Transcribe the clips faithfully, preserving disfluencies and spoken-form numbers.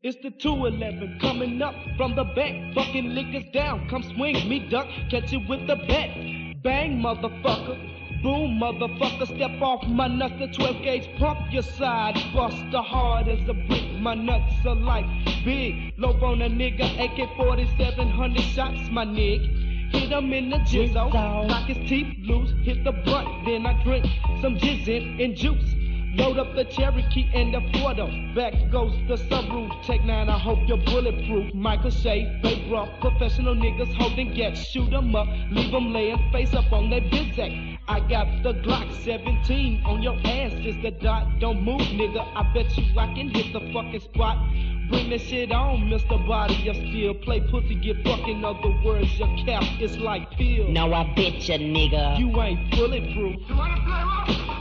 It's the two eleven coming up from the back, bucking niggas down. Come swing me, duck, catch it with the bat. Bang, motherfucker. Boom, motherfucker. Step off my nuts, the twelve gauge pump your side. Bust the hard as a brick, my nuts are like big. Lope on a nigga, A K forty-seven, hundred shots, my nig. Hit him in the jizzo, knock his teeth loose, hit the blunt, then I drink some jizz in and juice. Load up the Cherokee and the Porto. Back goes the sunroof. Take nine, I hope you're bulletproof. Michael Shea, Babe Ruff, professional niggas holding gas. Shoot 'em up, leave 'em laying face up on their Bizak. I got the Glock seventeen on your ass is the dot. Don't move, nigga, I bet you I can hit the fucking spot. Bring that shit on, Mister Body of Steel. Play pussy, get fucking. Other words, your cap is like Phil. No, I bet ya, nigga. You ain't bulletproof. You wanna play rough?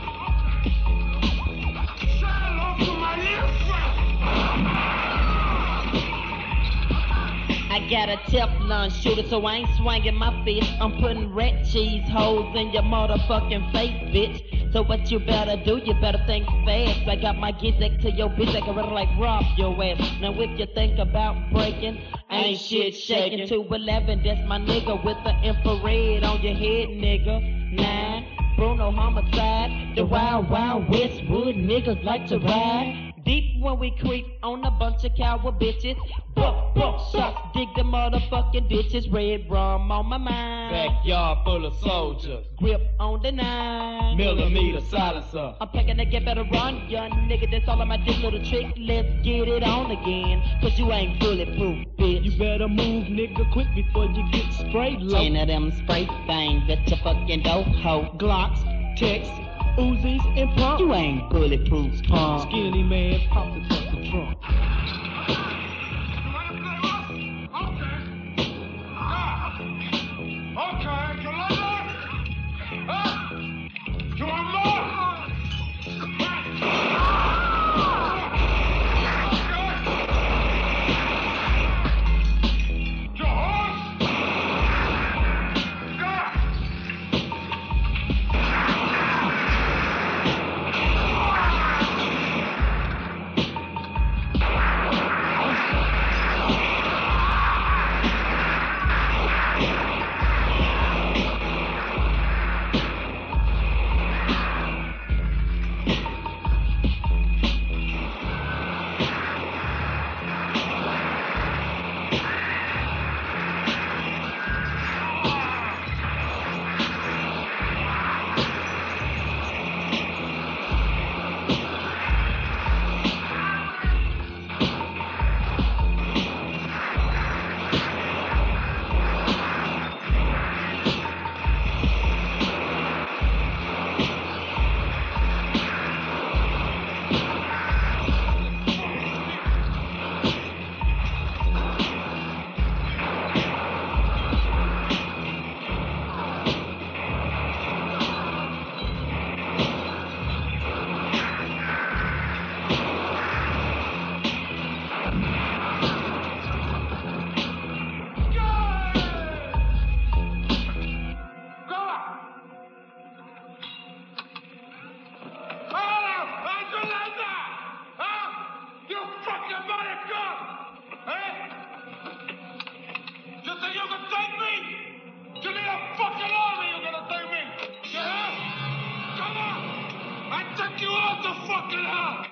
I got a Teflon shooter, so I ain't swinging my fist. I'm putting rat cheese holes in your motherfucking face, bitch. So what you better do, you better think fast. I got my gizzard to your bitch, I can run like rob your ass. Now if you think about breaking, ain't shit shaking. two eleven, that's my nigga with the infrared on your head, nigga. Nine, Bruno homicide, the wild, wild Westwood niggas like to ride. Deep when we creep on a bunch of coward bitches. Buck, buck shots, dig the motherfucking ditches. Red rum on my mind. Backyard full of soldiers. Grip on the nine. Millimeter silencer. I'm packing to get better run, young nigga. That's all of my dick little trick. Let's get it on again. Cause you ain't bulletproof, bitch. You better move, nigga, quick before you get sprayed low. Ten of them spray things at your fucking dough, ho. Glocks, Texas, Uzis, and pump. You ain't bulletproof, pump. Skinny man, pop the fucking trunk. You wanna play rough? Okay. Yeah. Okay, you like that? Huh? You want more? Your horse? Yeah. You out the fucking house!